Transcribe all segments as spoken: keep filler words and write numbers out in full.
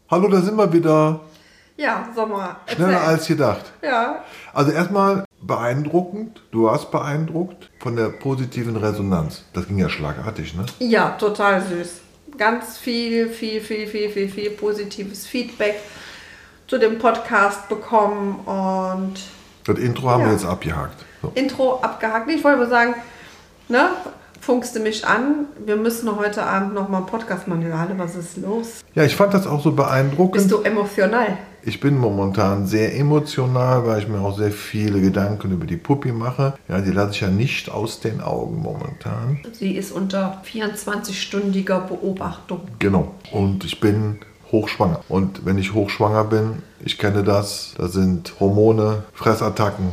Hallo, da sind wir wieder. Ja, Sommer. Schneller als gedacht. Ja. Also erstmal beeindruckend, du warst beeindruckt von der positiven Resonanz. Das ging ja schlagartig, ne? Ja, total süß. Ganz viel, viel, viel, viel, viel, viel positives Feedback zu dem Podcast bekommen und... Das Intro haben ja. wir jetzt abgehakt. So. Intro abgehakt. Ich wollte mal sagen, ne, funkst du mich an, wir müssen heute Abend nochmal ein Podcast machen. Johanne, was ist los? Ja, ich fand das auch so beeindruckend. Bist du emotional? Ich bin momentan sehr emotional, weil ich mir auch sehr viele Gedanken über die Puppi mache. Ja, die lasse ich ja nicht aus den Augen momentan. Sie ist unter vierundzwanzig-stündiger Beobachtung. Genau. Und ich bin hochschwanger. Und wenn ich hochschwanger bin, ich kenne das, da sind Hormone, Fressattacken.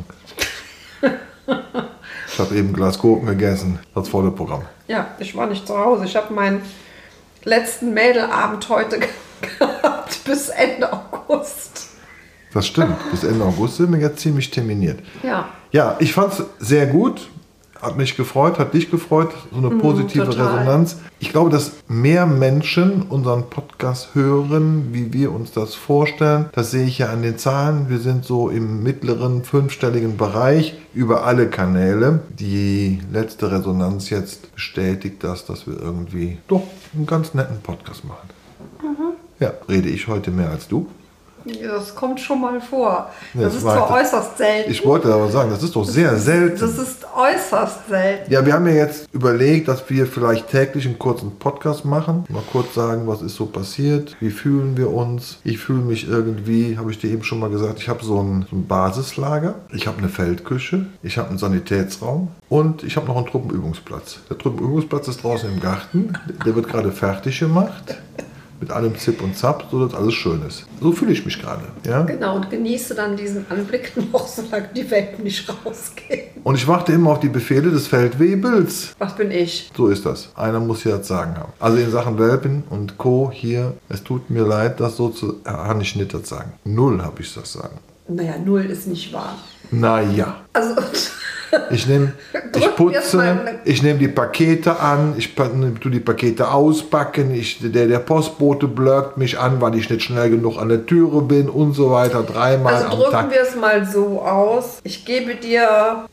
Ich habe eben ein Glas Gurken gegessen, das volle Programm. Ja, ich war nicht zu Hause. Ich habe meinen letzten Mädelabend heute gehabt bis Ende August. Das stimmt, bis Ende August sind wir jetzt ziemlich terminiert. Ja. Ja, ich fand es sehr gut, hat mich gefreut, hat dich gefreut, so eine positive mm, Resonanz. Ich glaube, dass mehr Menschen unseren Podcast hören, wie wir uns das vorstellen. Das sehe ich ja an den Zahlen. Wir sind so im mittleren fünfstelligen Bereich über alle Kanäle. Die letzte Resonanz jetzt bestätigt das, dass wir irgendwie doch einen ganz netten Podcast machen. Mhm. Ja, rede ich heute mehr als du? Das kommt schon mal vor. Ja, das, das ist zwar äußerst selten. Ich wollte aber sagen, das ist doch sehr das ist, selten. Das ist äußerst selten. Ja, wir haben ja jetzt überlegt, dass wir vielleicht täglich einen kurzen Podcast machen. Mal kurz sagen, was ist so passiert, wie fühlen wir uns. Ich fühle mich irgendwie, habe ich dir eben schon mal gesagt, ich habe so ein, so ein Basislager. Ich habe eine Feldküche, ich habe einen Sanitätsraum und ich habe noch einen Truppenübungsplatz. Der Truppenübungsplatz ist draußen im Garten, der wird gerade fertig gemacht. Mit allem Zip und Zap, so dass alles schön ist. So fühle ich mich gerade. Ja? Genau, und genieße dann diesen Anblick noch, solange die Welpen nicht rausgehen. Und ich warte immer auf die Befehle des Feldwebels. Was bin ich? So ist das. Einer muss ja das Sagen haben. Also in Sachen Welpen und Co. hier, es tut mir leid, das so zu... Kann ich nicht das sagen. Null habe ich das sagen. Naja, null ist nicht wahr. Naja. Also... Ich nehme, ich putze, ich nehme die Pakete an, ich tue die Pakete auspacken, ich, der, der Postbote blökt mich an, weil ich nicht schnell genug an der Türe bin und so weiter, dreimal also am Tag. Also drücken wir es mal so aus, ich gebe dir,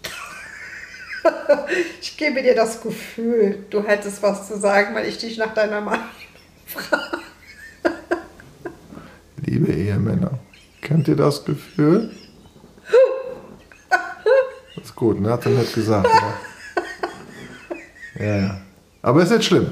ich gebe dir das Gefühl, du hättest was zu sagen, weil ich dich nach deiner Meinung frage. Liebe Ehemänner, kennt ihr das Gefühl? Das ist gut, ne? Hat er nicht gesagt. Ja. Ja, ja. Aber ist nicht schlimm.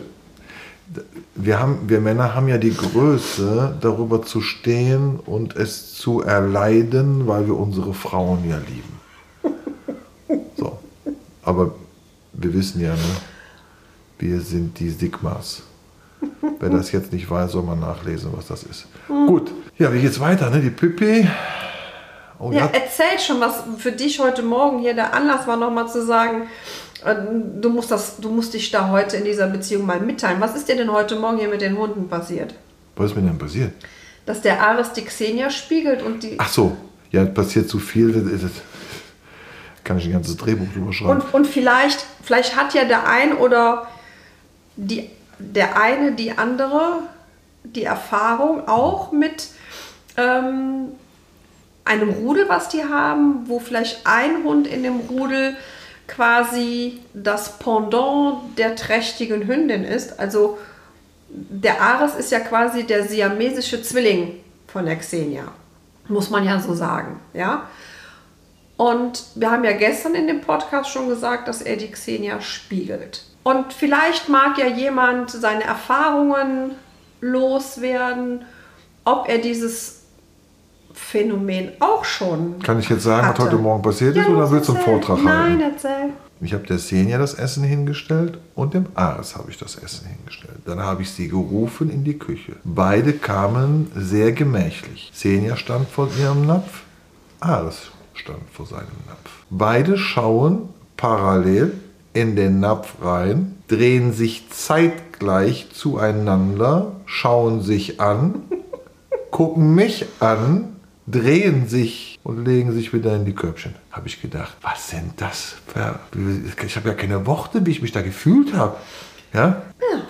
Wir, haben, wir Männer haben ja die Größe, darüber zu stehen und es zu erleiden, weil wir unsere Frauen ja lieben. So. Aber wir wissen ja, ne? Wir sind die Sigmas. Wer das jetzt nicht weiß, soll mal nachlesen, was das ist. Mhm. Gut. Ja, wie geht's weiter, ne? Die Pippi. Oh, ja, erzähl schon, was für dich heute Morgen hier der Anlass war, nochmal zu sagen, du musst, das, du musst dich da heute in dieser Beziehung mal mitteilen. Was ist dir denn heute Morgen hier mit den Hunden passiert? Was ist mir denn passiert? Dass der Ares die Xenia spiegelt und die... Ach so, ja, passiert zu viel, das kann ich ein ganzes Drehbuch drüber schreiben. Und, und vielleicht, vielleicht hat ja der ein oder die, der eine, die andere, die Erfahrung auch mit... Ähm, einem Rudel, was die haben, wo vielleicht ein Hund in dem Rudel quasi das Pendant der trächtigen Hündin ist. Also der Ares ist ja quasi der siamesische Zwilling von der Xenia, muss man ja so sagen. Ja? Und wir haben ja gestern in dem Podcast schon gesagt, dass er die Xenia spiegelt. Und vielleicht mag ja jemand seine Erfahrungen loswerden, ob er dieses Phänomen auch schon. Kann ich jetzt sagen, hatte. was heute Morgen passiert ist, ja, oder willst du einen Vortrag Nein, halten? Nein, erzähl. Ich habe der Xenia das Essen hingestellt und dem Ares habe ich das Essen hingestellt. Dann habe ich sie gerufen in die Küche. Beide kamen sehr gemächlich. Xenia stand vor ihrem Napf, Ares stand vor seinem Napf. Beide schauen parallel in den Napf rein, drehen sich zeitgleich zueinander, schauen sich an, gucken mich an, drehen sich und legen sich wieder in die Körbchen. Habe ich gedacht, was sind das für... Ich habe ja keine Worte, wie ich mich da gefühlt habe. Ja? Ja,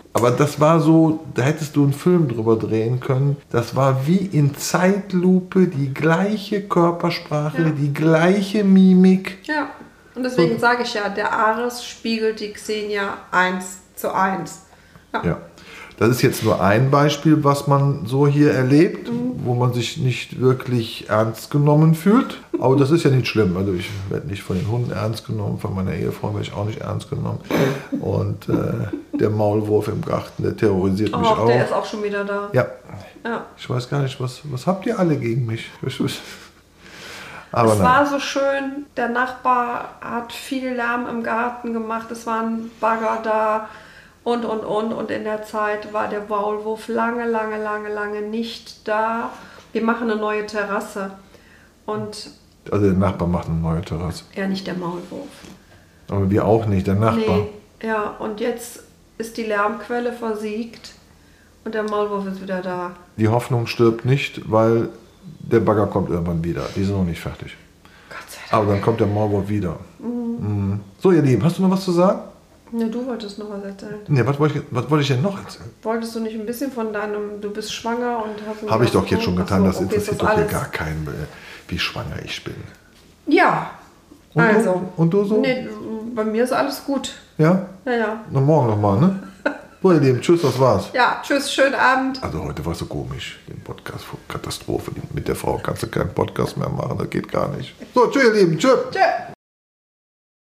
Aber das war so, da hättest du einen Film drüber drehen können. Das war wie in Zeitlupe die gleiche Körpersprache, Ja. die gleiche Mimik. Ja, und deswegen So. sage ich ja, der Ares spiegelt die Xenia eins zu eins. Ja. Ja. Das ist jetzt nur ein Beispiel, was man so hier erlebt, Mhm. wo man sich nicht wirklich ernst genommen fühlt. Aber das ist ja nicht schlimm. Also ich werde nicht von den Hunden ernst genommen, von meiner Ehefrau werde ich auch nicht ernst genommen. Und äh, der Maulwurf im Garten, der terrorisiert mich Oh, auch. der ist auch schon wieder da. Ja, Ja. ich weiß gar nicht, was, was habt ihr alle gegen mich? Ich, ich, aber Es nein. war so schön, der Nachbar hat viel Lärm im Garten gemacht, es waren Bagger da und und und und in der Zeit war der Maulwurf lange, lange, lange, lange nicht da. Wir machen eine neue Terrasse und Also der Nachbar macht eine neue Terrasse. ja, nicht der Maulwurf. Aber wir auch nicht, der Nachbar. Nee, ja, und jetzt ist die Lärmquelle versiegt und der Maulwurf ist wieder da. Die Hoffnung stirbt nicht, weil der Bagger kommt irgendwann wieder. Die sind noch nicht fertig. Gott sei Dank. Aber dann kommt der Maulwurf wieder. Mhm. So, ihr Lieben, hast du noch was zu sagen? Ne, du wolltest noch was erzählen. Ne, was wollte ich, was wollte ich denn noch erzählen? Wolltest du nicht ein bisschen von deinem, du bist schwanger und hast... Habe ich doch jetzt schon getan, das Ach so, okay, interessiert ist doch hier alles? gar keinen, äh, wie schwanger ich bin. Ja, Und also. du? Und du so? Nee, bei mir ist alles gut. Ja? Ja, ja. Na, morgen nochmal, ne? So, ihr Lieben, tschüss, das war's. Ja, tschüss, schönen Abend. Also heute war es so komisch, den Podcast, Katastrophe. Mit der Frau kannst du keinen Podcast mehr machen, das geht gar nicht. So, tschüss, ihr Lieben, tschüss. Tschüss.